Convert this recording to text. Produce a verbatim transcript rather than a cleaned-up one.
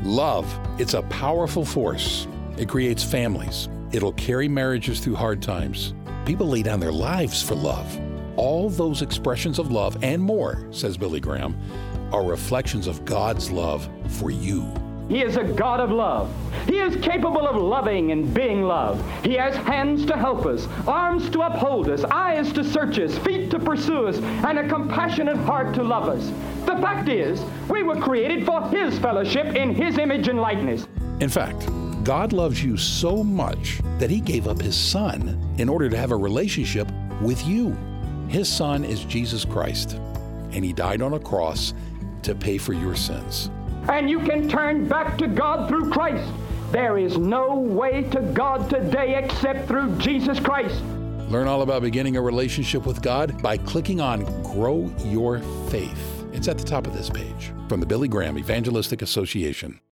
Love, it's a powerful force. It creates families. It'll carry marriages through hard times. People lay down their lives for love. All those expressions of love and more, says Billy Graham, are reflections of God's love for you. He is a God of love. He is capable of loving and being loved. He has hands to help us, arms to uphold us, eyes to search us, feet to pursue us, and a compassionate heart to love us. The fact is, we were created for His fellowship in His image and likeness. In fact, God loves you so much that He gave up His Son in order to have a relationship with you. His Son is Jesus Christ, and He died on a cross to pay for your sins. And you can turn back to God through Christ. There is no way to God today except through Jesus Christ. Learn all about beginning a relationship with God by clicking on Grow Your Faith. It's at the top of this page from the Billy Graham Evangelistic Association.